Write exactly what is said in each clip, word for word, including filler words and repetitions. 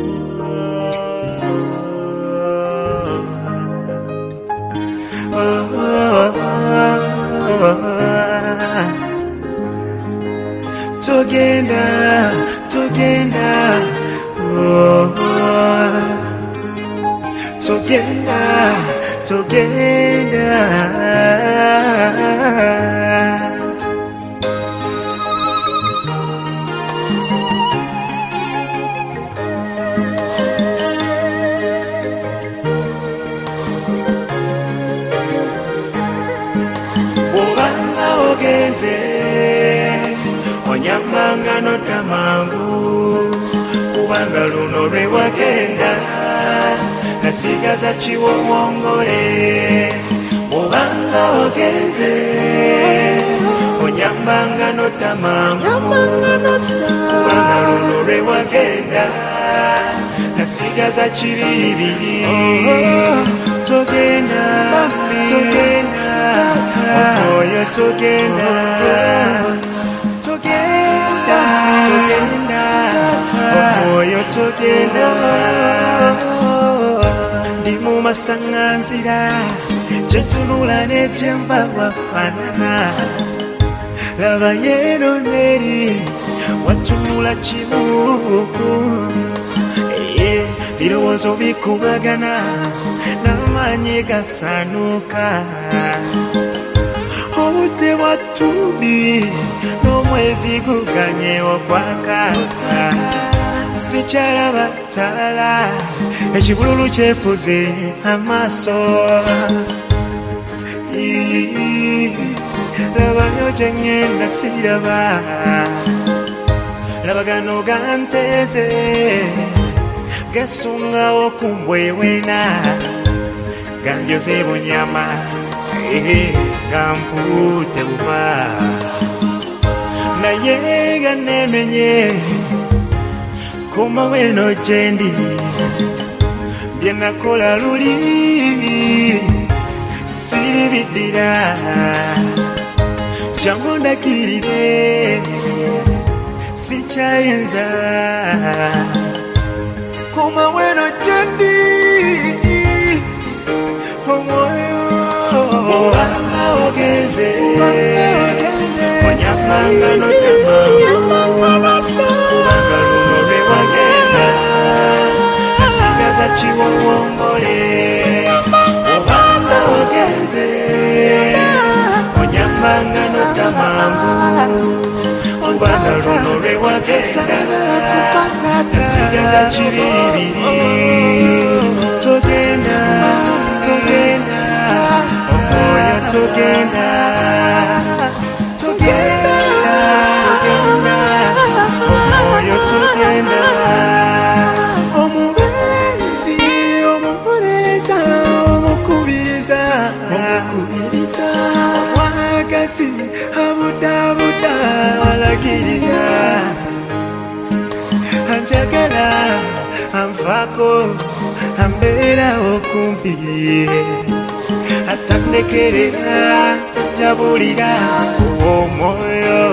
Together, together, oh, together, together. Obanga ogenze onyamanga notamangu kubanga luno lwe wagenda nasigaza kiwowongole. Obanga ogenze onyamanga notamangu kubanga luno lwe wagenda nasigaza kiribiri. Togenda, togenda, oyo togenda, togenda, togenda, oyo togenda. Ndi mu masaŋŋanzira gye ntunula ne gye mba wafaanana. Laba yeeno neri watunula kimu, birowoozo bikubagana n'amaanyi gasanuka. Obudde bwa ttumbi n'omwezi guganye okwaka, sikyalaba ttaala ekibululu kyefuze amaaso. Labayo gye ŋŋenda siraba, laba gano ganteeze gasungawo ku mbwewena ganjoze bunyama gampute buva naye ganemenye koma weno gyendi bye nakola luli siribiddira jangu ndakirire sikyayinza koma weno gyendi omwoyo. Obanga ogenze onyamanga notamangu kubanga luno lwe wagenda nasigaza kiwowongole. Obanga ogenze onyamanga notamangu kubanga luno lwe wagenda nasigaza kiribiri. Togenda, togenda, oyo togenda, togenda, togenda, oyo togenda. Omubeezi omukolereza omukubiriza, omukubiriza omwagazi abudaabuda alagirira. Anjagala anfaako ambeera okumpi atandekerera tajabulira omwoyo.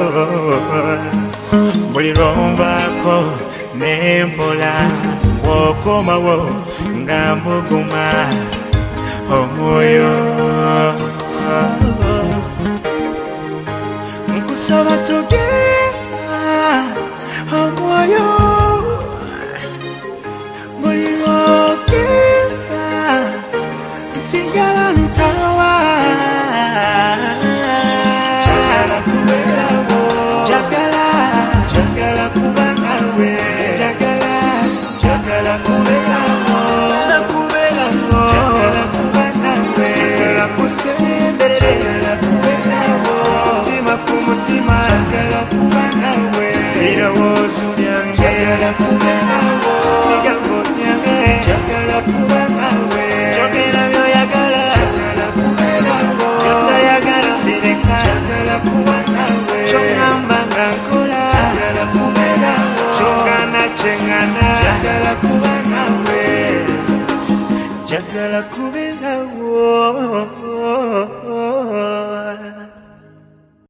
Buli lwonvaako nempola bwokomawo nga mbuguma omwoyo. Nkusaba togenda omwoyo, buli lwogenda nsigala ntawa. Jagala kubeerawo, jagala, jagala kuba nawe, jagala, jagala kubeerawo, nakubeerawo, jagala kuba nawe, jagala kusemberere, jagala kubeerawo, mutima ku mutima, jagala kuba nawe, birowoozo byange, jagala kubeerawo, bigambo byange, jagala kuba nawe, jogera by'oyagala, jagala kubeerawo, by'otayagala mbireka, jagala kuba nawe, ky'oŋŋamba nga nkola, jagala kubeerawo, ky'oŋŋana kye ŋŋana, jagala kuba nawe, jagala kubeerawo.